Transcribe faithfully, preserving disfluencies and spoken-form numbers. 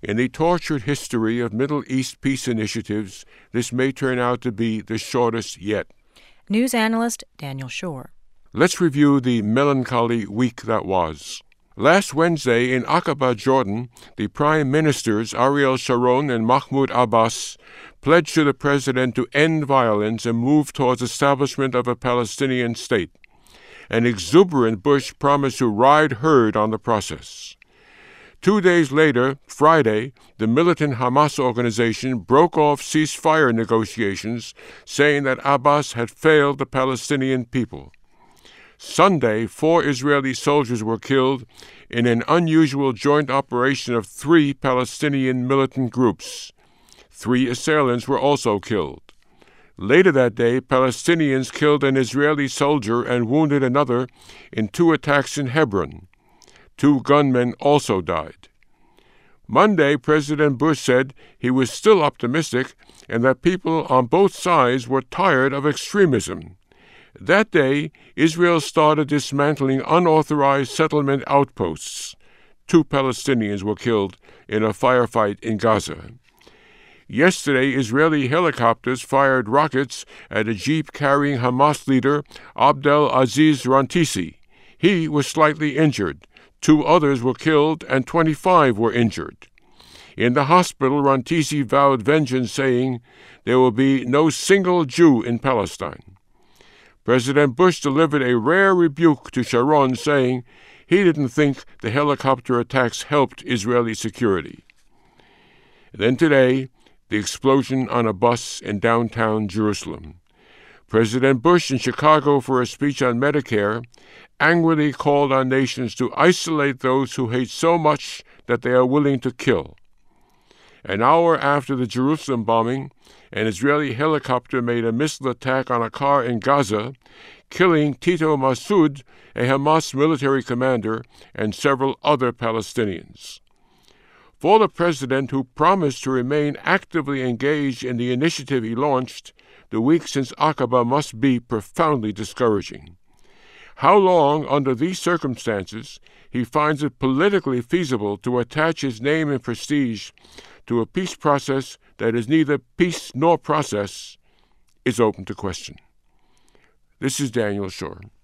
In the tortured history of Middle East peace initiatives, this may turn out to be the shortest yet. News analyst Daniel Schorr. Let's review the melancholy week that was. Last Wednesday in Aqaba, Jordan, the prime ministers Ariel Sharon and Mahmoud Abbas pledged to the president to end violence and move towards establishment of a Palestinian state. An exuberant Bush promised to ride herd on the process. Two days later, Friday, the militant Hamas organization broke off ceasefire negotiations, saying that Abbas had failed the Palestinian people. Sunday, four Israeli soldiers were killed in an unusual joint operation of three Palestinian militant groups. Three assailants were also killed. Later that day, Palestinians killed an Israeli soldier and wounded another in two attacks in Hebron. Two gunmen also died. Monday, President Bush said he was still optimistic and that people on both sides were tired of extremism. That day, Israel started dismantling unauthorized settlement outposts. Two Palestinians were killed in a firefight in Gaza. Yesterday, Israeli helicopters fired rockets at a jeep carrying Hamas leader Abdel Aziz Rantisi. He was slightly injured. Two others were killed and twenty-five were injured. In the hospital, Rantisi vowed vengeance, saying, "There will be no single Jew in Palestine." President Bush delivered a rare rebuke to Sharon, saying he didn't think the helicopter attacks helped Israeli security. Then today, the explosion on a bus in downtown Jerusalem. President Bush in Chicago for a speech on Medicare angrily called on nations to isolate those who hate so much that they are willing to kill. An hour after the Jerusalem bombing, an Israeli helicopter made a missile attack on a car in Gaza, killing Tito Massoud, a Hamas military commander, and several other Palestinians. For the president, who promised to remain actively engaged in the initiative he launched, the week since Aqaba must be profoundly discouraging. How long, under these circumstances, he finds it politically feasible to attach his name and prestige to a peace process that is neither peace nor process is open to question. This is Daniel Schorr.